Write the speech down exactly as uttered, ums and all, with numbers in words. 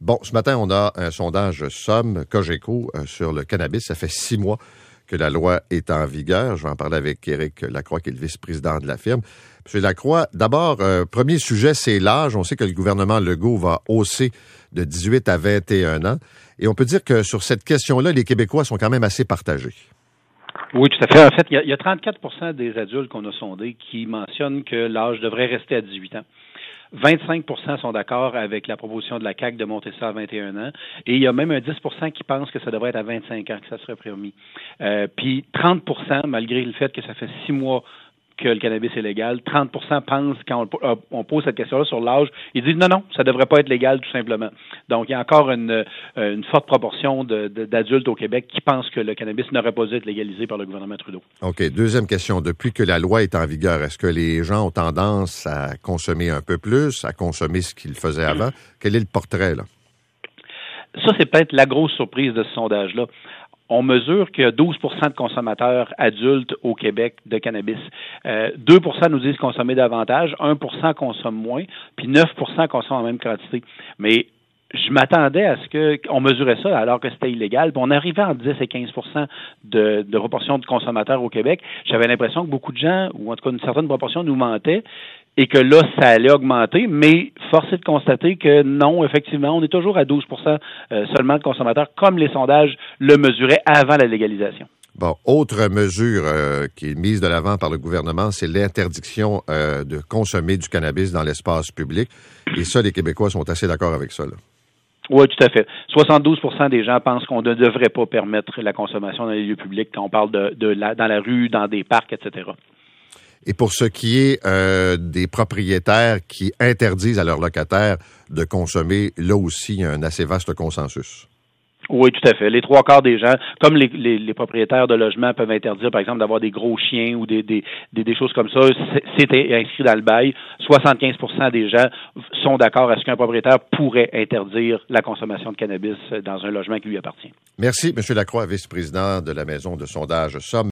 Bon, ce matin, on a un sondage Somme, Cogeco, euh, sur le cannabis. Ça fait six mois que la loi est en vigueur. Je vais en parler avec Éric Lacroix, qui est le vice-président de la firme. Monsieur Lacroix, d'abord, euh, premier sujet, c'est l'âge. On sait que le gouvernement Legault va hausser de dix-huit à vingt et un ans. Et on peut dire que sur cette question-là, les Québécois sont quand même assez partagés. Oui, tout à fait. En fait, il y a, il y a trente-quatre pour cent des adultes qu'on a sondés qui mentionnent que l'âge devrait rester à dix-huit ans. vingt-cinq pour cent sont d'accord avec la proposition de la C A Q de monter ça à vingt et un ans. Et il y a même un dix pour cent qui pense que ça devrait être à vingt-cinq ans, que ça serait permis. Euh, puis trente pour cent, malgré le fait que ça fait six mois que le cannabis est légal, trente pour cent pensent, quand on, on pose cette question-là sur l'âge, ils disent non, non, ça ne devrait pas être légal tout simplement. Donc, il y a encore une, une forte proportion de, de, d'adultes au Québec qui pensent que le cannabis n'aurait pas dû être légalisé par le gouvernement Trudeau. OK. Deuxième question. Depuis que la loi est en vigueur, est-ce que les gens ont tendance à consommer un peu plus, à consommer ce qu'ils faisaient avant? Quel est le portrait, là? Ça, c'est peut-être la grosse surprise de ce sondage-là. On mesure qu'il y a douze pour cent de consommateurs adultes au Québec de cannabis. Euh, deux pour cent nous disent consommer davantage, un pour cent consomme moins, puis neuf pour cent consomment en même quantité. Mais je m'attendais à ce que on mesurait ça alors que c'était illégal. Puis on arrivait en dix et quinze pour cent de, de proportion de consommateurs au Québec. J'avais l'impression que beaucoup de gens, ou en tout cas une certaine proportion, nous mentaient et que là, ça allait augmenter, mais force est de constater que non, effectivement, on est toujours à douze pour cent seulement de consommateurs, comme les sondages le mesuraient avant la légalisation. Bon, autre mesure euh, qui est mise de l'avant par le gouvernement, c'est l'interdiction euh, de consommer du cannabis dans l'espace public. Et ça, les Québécois sont assez d'accord avec ça, là. Oui, tout à fait. soixante-douze pour cent des gens pensent qu'on ne devrait pas permettre la consommation dans les lieux publics quand on parle de, de la, dans la rue, dans des parcs, et cetera. Et pour ce qui est euh, des propriétaires qui interdisent à leurs locataires de consommer, là aussi, il y a un assez vaste consensus. Oui, tout à fait. Les trois quarts des gens, comme les, les, les propriétaires de logements peuvent interdire, par exemple, d'avoir des gros chiens ou des, des, des, des choses comme ça, c'est, c'est inscrit dans le bail. soixante-quinze pour cent des gens sont d'accord à ce qu'un propriétaire pourrait interdire la consommation de cannabis dans un logement qui lui appartient. Merci, M. Lacroix, vice-président de la maison de sondage Somme.